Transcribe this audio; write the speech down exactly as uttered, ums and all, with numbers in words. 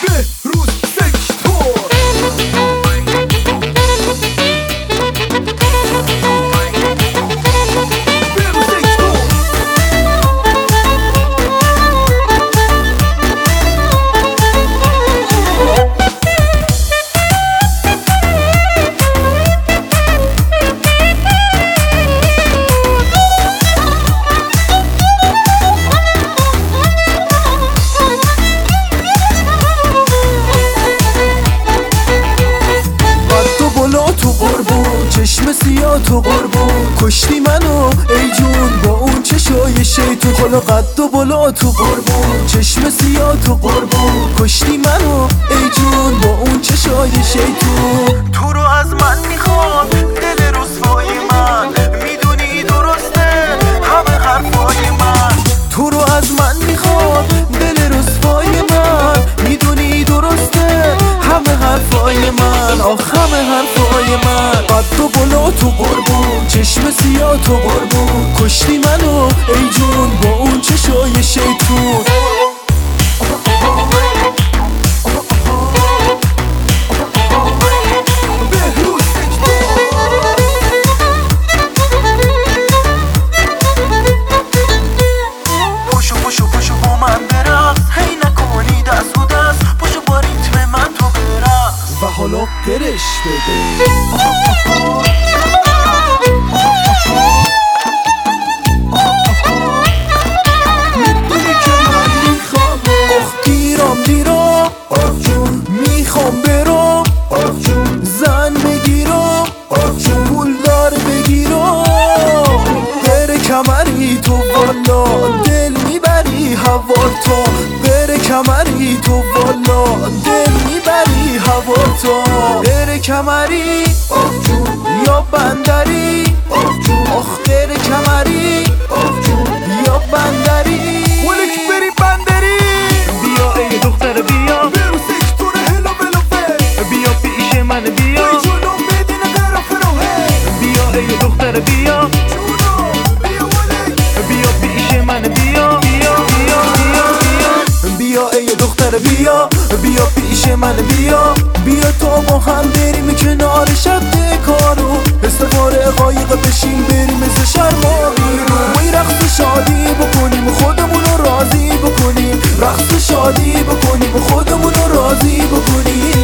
بهروز سکتور. تو قربون چشم سیاه تو قربون کشتی منو ای جون با اون چشای شیطون. خلا قد و بلا تو قربون چشم سیاه تو قربون کشتی منو ای جون با اون چشای شیطون. تو رو از من میخواد دل رسوای من، میدونی درسته همه حرفای من. تو رو از من میخواد دل رسوای من، میدونی درسته همه حرفای من. آخ همه حرفای من. قد و بلا تو قربون چشم سیاه تو قربون کشتی منو ای جون با اون چشای شیطون. پشو پشو پشو با من برقص، هی نکنی دست و دست. پشو با ریتم من تو برقص و حالا قرش بده. میدونی که من میخوام آخ گیرم گیرم آخ جون میخوام برم آخ جون زن بگیرم آخ جون پول دار بگیرم. بره کمری تو والا دل میبری هوار تا. بره کمری تو والا دل میبری هوار تا. بره کمری آخ جون یا بندری آخ جون آخ بره کمری آخ جون یا بندری ولک بری بندری. بیا ای دختر بیا برو سکتور هلا بلافه. بیا پیش من بیا ای جونو بدین طرف روه. بیا ای دختر بیا جونو بیا ولک. بیا پیش من بیا بیا بیا بیا بیا بیا ای دختر بیا بیا پیش من بیا. بیا تا با هم بریم کنار شب کارو. استفاره قایق بشین بریم از شرما بیرون. وی رقص شادی بکنیم خودمونو راضی بکنیم. رقص شادی بکنیم خودمونو راضی بکنیم.